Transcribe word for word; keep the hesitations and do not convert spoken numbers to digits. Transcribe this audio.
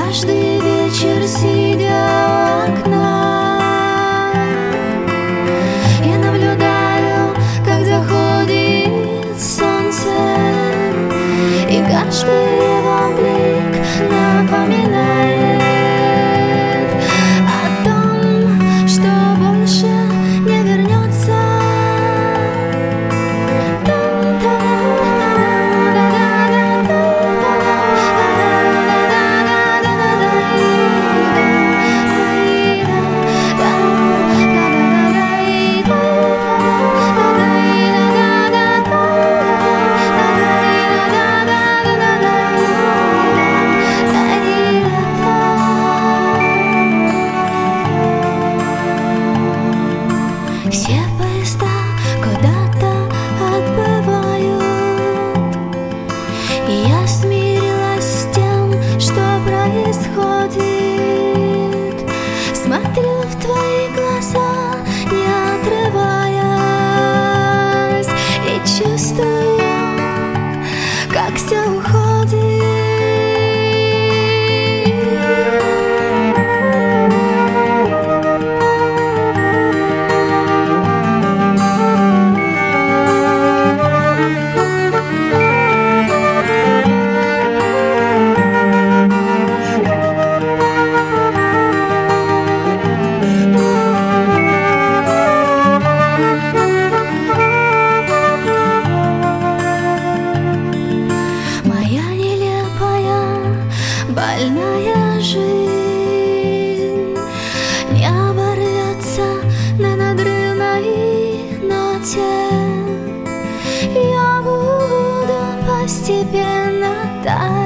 каждый вечер, сидя у окна, я наблюдаю, как заходит солнце, и каждый его блик напоминает о том, что больше не вернется. Все поезда куда-то отбывают, и я смирилась с тем, что происходит. Смотрю в твои глаза, не отрываясь, и чувствую, как все уходит. Больная жизнь не оборвется на надрывной ноте. Я буду постепенно таять.